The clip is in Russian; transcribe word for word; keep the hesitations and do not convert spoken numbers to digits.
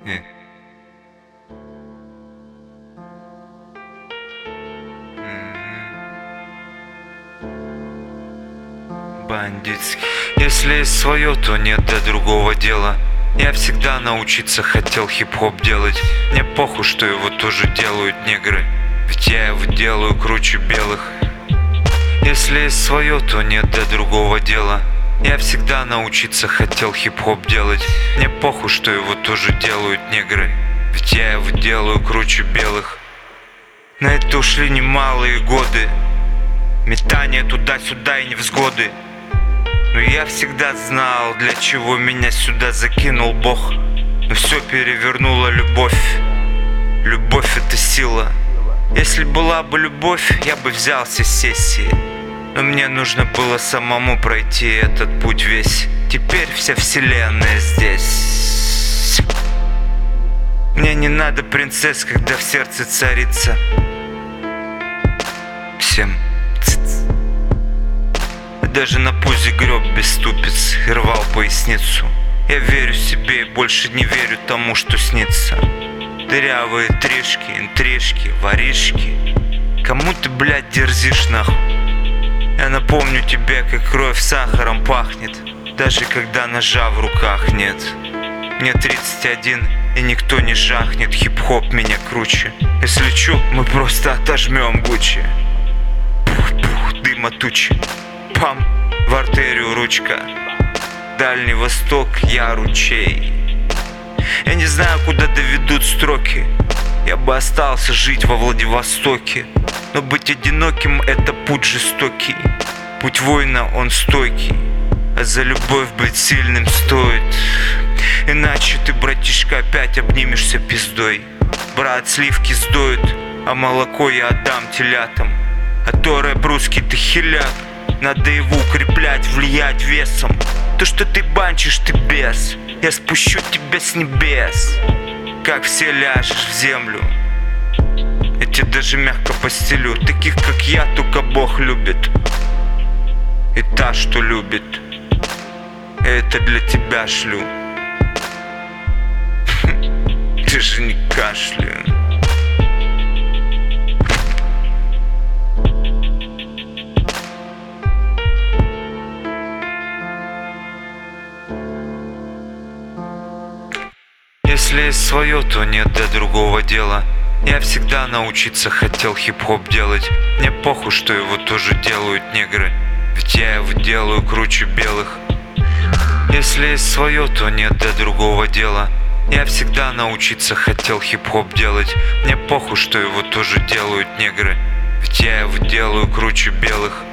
Э. Бандитский. Если есть свое, то нет до другого дела. Я всегда научиться хотел хип-хоп делать. Мне похуй, что его тоже делают негры, ведь я его делаю круче белых. Если есть свое, то нет до другого дела. Я всегда научиться хотел хип-хоп делать. Мне похуй, что его тоже делают негры, ведь я его делаю круче белых. На это ушли немалые годы, метание туда-сюда и невзгоды. Но я всегда знал, для чего меня сюда закинул Бог. Но все перевернула любовь. Любовь — это сила. Если была бы любовь, я бы взял все сессии. Но мне нужно было самому пройти этот путь весь. Теперь вся вселенная здесь. Мне не надо принцесс, когда в сердце царица. Всем циц. Даже на пузе греб без ступиц и рвал поясницу. Я верю себе и больше не верю тому, что снится. Дырявые тришки, интрижки, воришки. Кому ты, блядь, дерзишь нахуй? Я напомню тебе, как кровь сахаром пахнет, даже когда ножа в руках нет. Мне тридцать один, и никто не жахнет. Хип-хоп меня круче. Если чё, мы просто отожмем Гуччи. Пух-пух, дыма тучи. Пам, в артерию ручка. Дальний Восток, я ручей. Я не знаю, куда доведут строки. Я бы остался жить во Владивостоке. Но быть одиноким — это путь жестокий. Путь воина, он стойкий. А за любовь быть сильным стоит. Иначе ты, братишка, опять обнимешься пиздой. Брат, сливки сдует, а молоко я отдам телятам. А то рэп русский ты хиляк. Надо его укреплять, влиять весом. То, что ты банчишь, ты бес. Я спущу тебя с небес. Как все ляжешь в землю, я тебе даже мягко постелю. Таких, как я, только Бог любит. И та, что любит, это для тебя шлю. Ты же не кашляй. Если есть свое, то нет до другого дела. Я всегда научиться хотел хип-хоп делать. Мне похуй, что его тоже делают негры, ведь я его делаю круче белых. Если есть свое, то нет до другого дела. Я всегда научиться хотел хип-хоп делать. Мне похуй, что его тоже делают негры, ведь я его делаю круче белых.